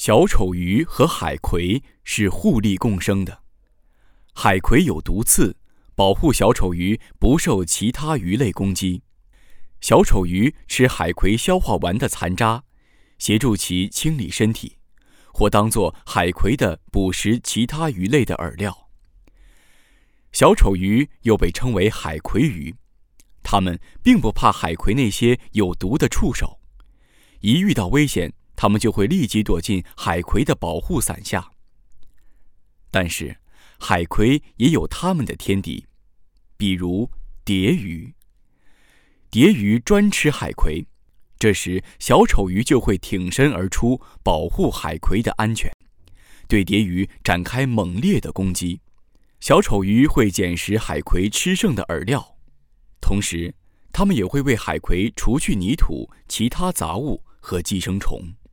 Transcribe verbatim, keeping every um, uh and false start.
小丑鱼和海葵是互利共生的。海葵有毒刺，保护小丑鱼不受其他鱼类攻击。小丑鱼吃海葵消化完的残渣，协助其清理身体，或当作海葵的捕食其他鱼类的饵料。小丑鱼又被称为海葵鱼，它们并不怕海葵那些有毒的触手，一遇到危险，它们就会立即躲进海葵的保护伞下。但是，海葵也有它们的天敌，比如蝶鱼。蝶鱼专吃海葵，这时小丑鱼就会挺身而出，保护海葵的安全，对蝶鱼展开猛烈的攻击。小丑鱼会捡食海葵吃剩的饵料，同时，它们也会为海葵除去泥土、其他杂物和寄生虫。